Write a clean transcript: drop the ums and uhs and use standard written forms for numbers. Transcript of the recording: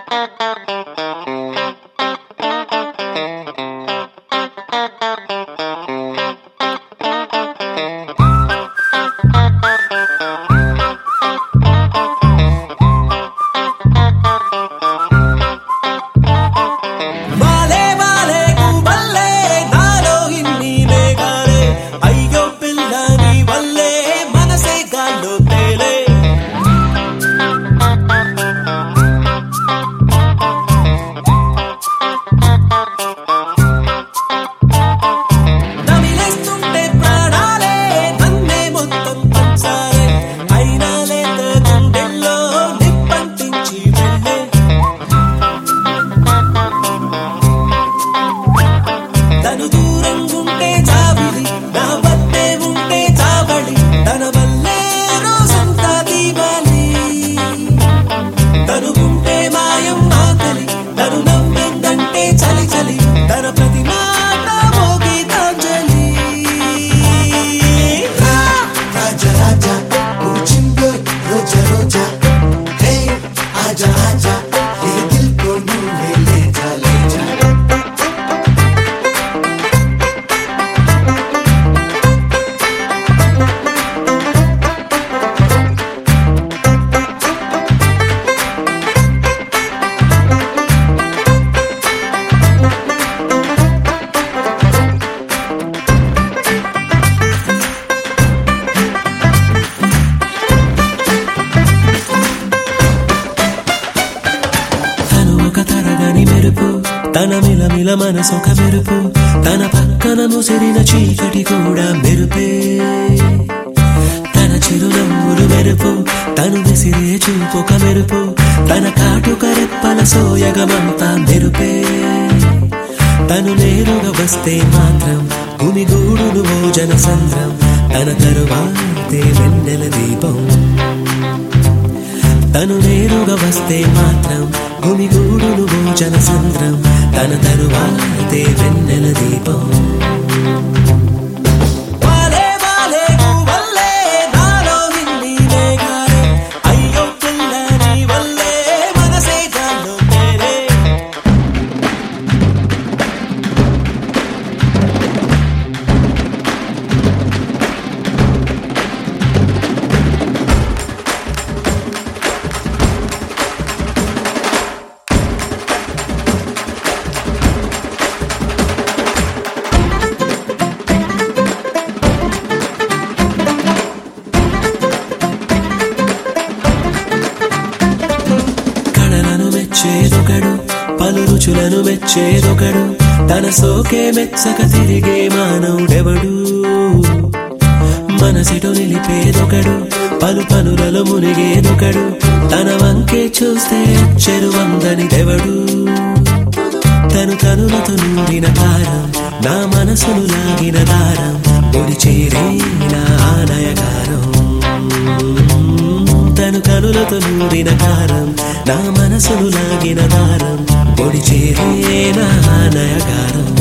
తన మిలమిల మనసొక మెరుపు, తన పక్కన ముసిరిన చీకటి కూడా మెరుపే. తన చిరునవ్వులు మెరుపు, తను విసిరే చూపొక మెరుపు, తన కాటుక రెప్పల సోయగమంతా మెరుపే. తను నేరుగా వస్తే మాత్రం గుమిగూడును భోజన సంద్రం, తన తరువాతే వెన్నెల దీపం. తను నేరుగా వస్తే మాత్రం గుమిగూడును భోజన సంద్రం, తన తరువాతే వెన్నెల దీపం. మెచ్చేదొకడు, పలు రుచులను మెచ్చేదొకడు, తన సోకే మెచ్చక తిరిగే మానవుడెవడు. మనసిటు నిలిపేదొకడు, పలు పనులలో మునిగేదొకడు, తన వంకే చూస్తే చెరువందనిదెవడు. తను కనులతో నూరిన కారం, నా మనసును లాగిన దారం, ఒడి చేరే నా ఆనయకారం. తను కనులతో నూరిన కారం, నా మనసును లాగిన దారం, ఒడి చేరే నా ఆనయకారం.